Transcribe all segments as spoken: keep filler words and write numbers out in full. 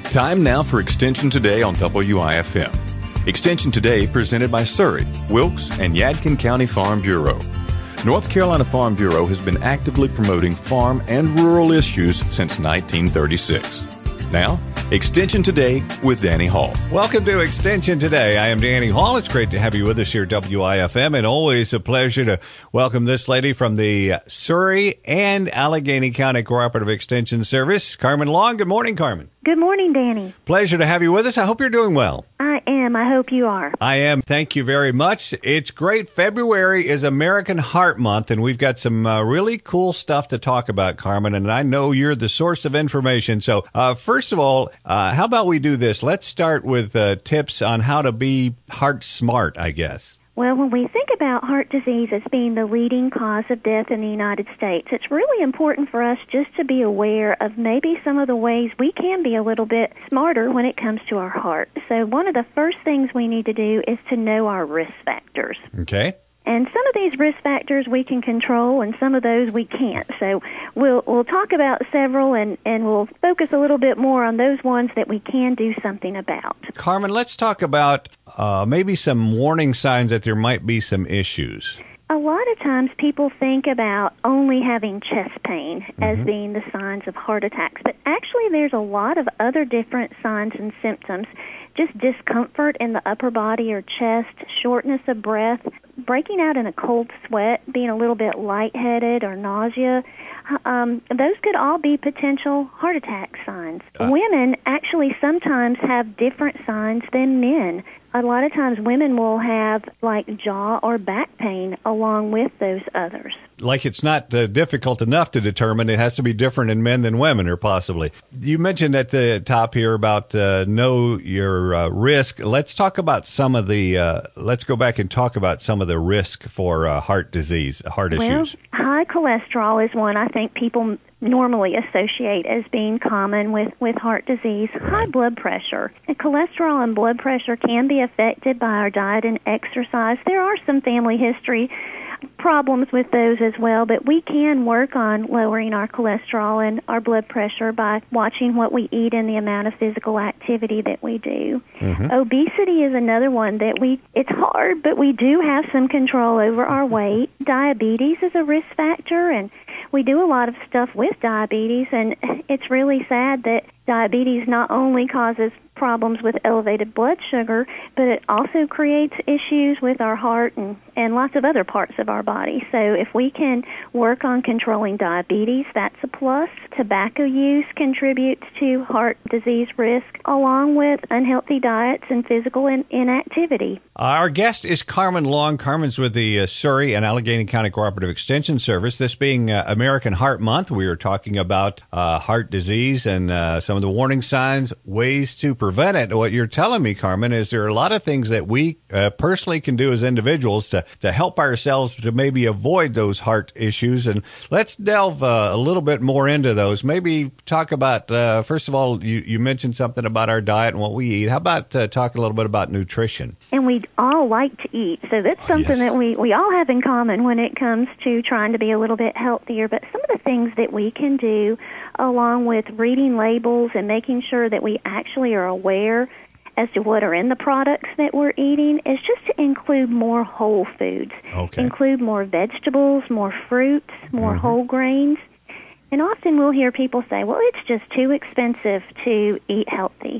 Time now for Extension Today on W I F M. Extension Today presented by Surrey, Wilkes, and Yadkin County Farm Bureau. North Carolina Farm Bureau has been actively promoting farm and rural issues since nineteen thirty-six. Now, Extension Today with Danny Hall. Welcome to Extension Today. I am Danny Hall. It's great to have you with us here at W I F M, and always a pleasure to welcome this lady from the Surrey and Allegheny County Cooperative Extension Service, Carmen Long. Good morning, Carmen. Good morning, Danny. Pleasure to have you with us. I hope you're doing well. I am. I hope you are. I am. Thank you very much. It's great. February is American Heart Month, and we've got some uh, really cool stuff to talk about, Carmen, and I know you're the source of information. So, uh, first of all, uh, how about we do this? Let's start with uh, tips on how to be heart smart, I guess. Well, when we think about heart disease as being the leading cause of death in the United States, it's really important for us just to be aware of maybe some of the ways we can be a little bit smarter when it comes to our heart. So one of the first things we need to do is to know our risk factors. Okay. And some of these risk factors we can control, and some of those we can't. So we'll we'll talk about several, and, and we'll focus a little bit more on those ones that we can do something about. Carmen, let's talk about uh, maybe some warning signs that there might be some issues. A lot of times people think about only having chest pain mm-hmm. as being the signs of heart attacks, but actually there's a lot of other different signs and symptoms. Just discomfort in the upper body or chest, shortness of breath, breaking out in a cold sweat, being a little bit lightheaded or nausea. Um, those could all be potential heart attack signs. Uh. Women actually sometimes have different signs than men. A lot of times women will have like jaw or back pain along with those others. Like it's not uh, difficult enough to determine. It has to be different in men than women, or possibly. You mentioned at the top here about uh, know your uh, risk. Let's talk about some of the, uh, let's go back and talk about some of the risk for uh, heart disease, heart well, issues. High cholesterol is one I think people normally associate as being common with, with heart disease. Right. High blood pressure. And cholesterol and blood pressure can be affected by our diet and exercise. There are some family history problems with those as well, but we can work on lowering our cholesterol and our blood pressure by watching what we eat and the amount of physical activity that we do. Mm-hmm. Obesity is another one that we, it's hard, but we do have some control over our weight. Diabetes is a risk factor, and we do a lot of stuff with diabetes, and it's really sad that diabetes not only causes problems with elevated blood sugar, but it also creates issues with our heart and, and lots of other parts of our body. So if we can work on controlling diabetes, that's a plus. Tobacco use contributes to heart disease risk, along with unhealthy diets and physical in- inactivity. Our guest is Carmen Long. Carmen's with the uh, Surrey and Allegheny County Cooperative Extension Service. This being uh, American Heart Month, we are talking about uh, heart disease and uh, some of the warning signs, ways to prevent it. What you're telling me, Carmen, is there are a lot of things that we uh, personally can do as individuals to, to help ourselves to maybe avoid those heart issues. And let's delve uh, a little bit more into those. Maybe talk about, uh, first of all, you, you mentioned something about our diet and what we eat. How about uh, talk a little bit about nutrition? And we all like to eat, so that's something oh, yes. that we, we all have in common when it comes to trying to be a little bit healthier. But some of the things that we can do, along with reading labels and making sure that we actually are aware as to what are in the products that we're eating, is just to include more whole foods. Okay. Include more vegetables, more fruits, more mm-hmm. whole grains. And often we'll hear people say, well, it's just too expensive to eat healthy.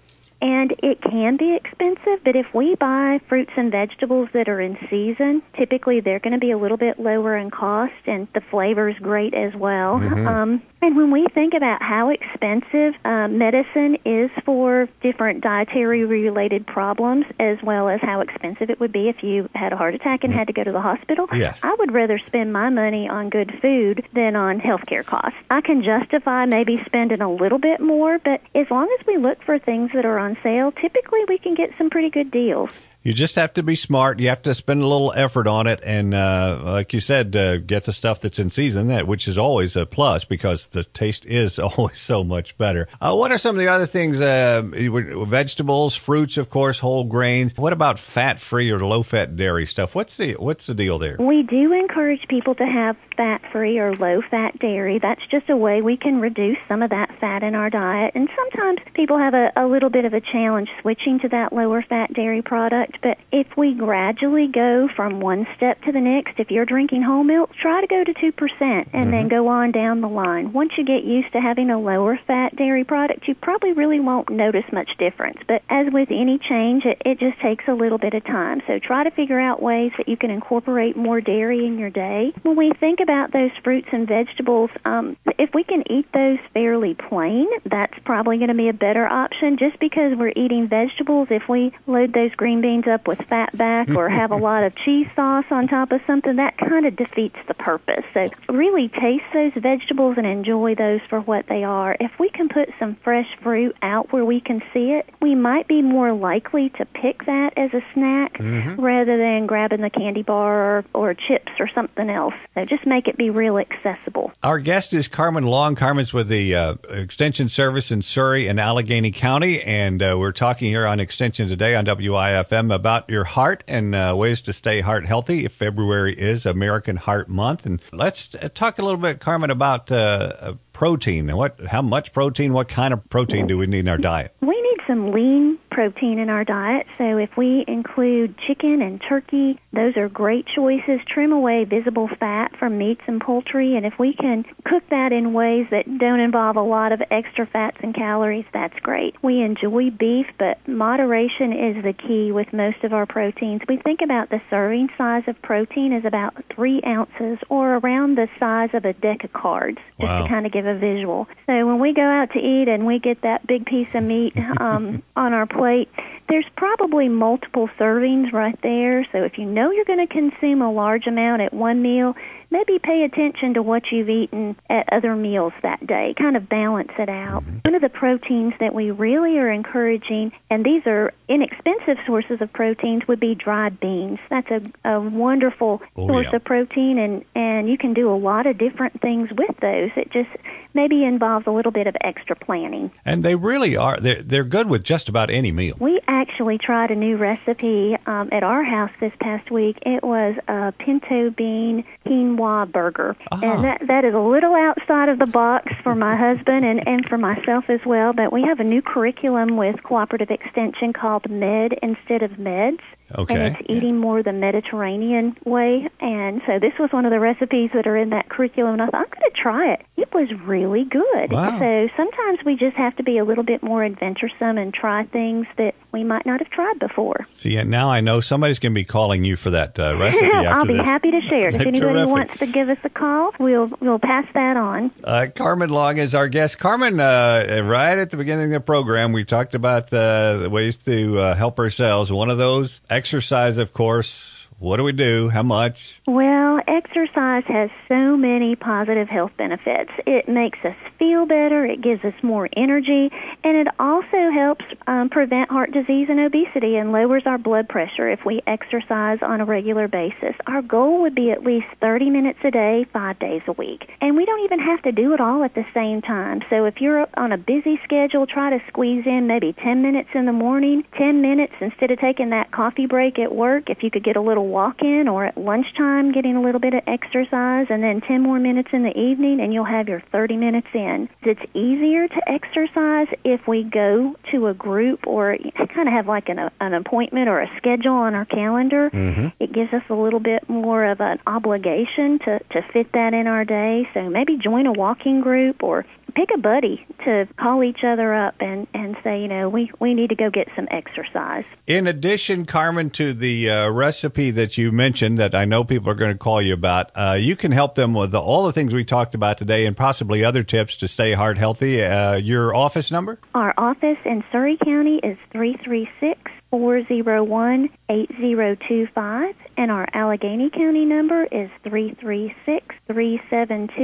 And it can be expensive, but if we buy fruits and vegetables that are in season, typically they're going to be a little bit lower in cost, and the flavor is great as well. Mm-hmm. Um, and when we think about how expensive uh, medicine is for different dietary-related problems, as well as how expensive it would be if you had a heart attack and had to go to the hospital, yes. I would rather spend my money on good food than on health care costs. I can justify maybe spending a little bit more, but as long as we look for things that are on sale, typically we can get some pretty good deals. You just have to be smart. You have to spend a little effort on it. And uh, like you said, uh, get the stuff that's in season, that which is always a plus because the taste is always so much better. Uh, what are some of the other things? Uh, vegetables, fruits, of course, whole grains. What about fat-free or low-fat dairy stuff? What's the what's the deal there? We do encourage people to have fat-free or low-fat dairy. That's just a way we can reduce some of that fat in our diet. And sometimes people have a, a little bit of a challenge switching to that lower-fat dairy product. But if we gradually go from one step to the next, if you're drinking whole milk, try to go to two percent and mm-hmm. then go on down the line. Once you get used to having a lower-fat dairy product, you probably really won't notice much difference. But as with any change, it, it just takes a little bit of time. So try to figure out ways that you can incorporate more dairy in your day. When we think about those fruits and vegetables, um, if we can eat those fairly plain, that's probably going to be a better option. Just because we're eating vegetables, if we load those green beans up with fat back or have a lot of cheese sauce on top of something, that kind of defeats the purpose. So really taste those vegetables and enjoy those for what they are. If we can put some fresh fruit out where we can see it, we might be more likely to pick that as a snack mm-hmm. rather than grabbing the candy bar or, or chips or something else. So just make it be real accessible. Our guest is Carmen Long. Carmen's with the uh, Extension Service in Surry and Allegheny County, and uh, we're talking here on Extension Today on W I F M about your heart and uh, ways to stay heart healthy. February is American Heart Month, and let's talk a little bit, Carmen, about uh, protein. What, how much protein, what kind of protein do we need in our diet? We need some lean protein in our diet. So if we include chicken and turkey, those are great choices. Trim away visible fat from meats and poultry, and if we can cook that in ways that don't involve a lot of extra fats and calories, that's great. We enjoy beef, but moderation is the key with most of our proteins. We think about the serving size of protein is about three ounces or around the size of a deck of cards, just wow. to kind of give a visual. So when we go out to eat and we get that big piece of meat um, on our plate, there's probably multiple servings right there. So if you know you're going to consume a large amount at one meal, maybe pay attention to what you've eaten at other meals that day. Kind of balance it out. Mm-hmm. One of the proteins that we really are encouraging, and these are inexpensive sources of proteins, would be dried beans. That's a, a wonderful oh, source yeah. of protein, and, and you can do a lot of different things with those. It just maybe involves a little bit of extra planning. And they really are. They're, they're good with just about any meal. We actually tried a new recipe um, at our house this past week. It was a pinto bean quinoa burger. Oh. And that, that is a little outside of the box for my husband and, and for myself as well. But we have a new curriculum with Cooperative Extension called Med Instead of Meds. Okay. And it's eating more the Mediterranean way. And so this was one of the recipes that are in that curriculum. And I thought, I'm going to try it. It was really good. Wow. So sometimes we just have to be a little bit more adventuresome and try things that we might not have tried before. See, now I know somebody's going to be calling you for that uh, recipe after I'll be this. happy to share it. If anybody Terrific. wants to give us a call, we'll we'll pass that on. Uh, Carmen Long is our guest. Carmen, uh, right at the beginning of the program, we talked about uh, the ways to uh, help ourselves. One of those, exercise, of course. What do we do? How much? Well, exercise has so many positive health benefits. It makes us feel better, it gives us more energy, and it also helps um, prevent heart disease and obesity and lowers our blood pressure if we exercise on a regular basis. Our goal would be at least thirty minutes a day, five days a week. And we don't even have to do it all at the same time. So if you're on a busy schedule, try to squeeze in maybe ten minutes in the morning, ten minutes instead of taking that coffee break at work. If you could get a little walk in, or at lunchtime getting a little bit of exercise, and then ten more minutes in the evening, and you'll have your thirty minutes in. It's easier to exercise if we go to a group or kind of have like an, an appointment or a schedule on our calendar. Mm-hmm. It gives us a little bit more of an obligation to, to fit that in our day. So maybe join a walking group or pick a buddy to call each other up and, and say, you know, we, we need to go get some exercise. In addition, Carmen, to the uh, recipe that you mentioned that I know people are going to call you about, uh, you can help them with the, all the things we talked about today and possibly other tips to stay heart healthy. Uh, your office number? Our office in Surry County is three three six, four oh one, eight oh two five, and our Allegheny County number is three three six, three seven two,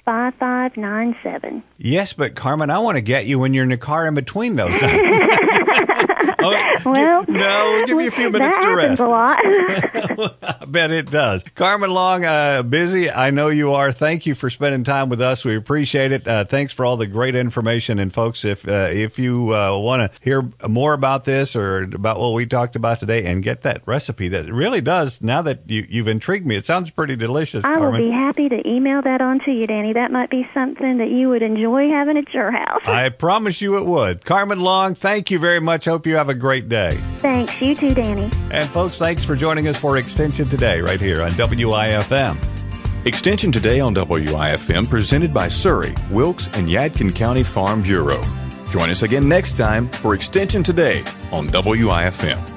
five five nine seven. Yes, but Carmen, I want to get you when you're in the car in between those. oh, well, give, no, we'll give you a few minutes that to rest. happens a lot. I bet it does. Carmen Long, uh, busy. I know you are. Thank you for spending time with us. We appreciate it. Uh, thanks for all the great information. And folks, if uh, if you uh, want to hear more about this or about what we talked about today and get that recipe, that really does, now that you, you've intrigued me, it sounds pretty delicious, I Carmen. will be happy to email that on to you, Danny. That might be something that you would enjoy having at your house. I promise you it would. Carmen Long, thank you very much. Hope you have a great day. Thanks. You too, Danny. And folks, thanks for joining us for Extension Today right here on W I F M. Extension Today on W I F M, presented by Surrey, Wilkes, and Yadkin County Farm Bureau. Join us again next time for Extension Today on W I F M.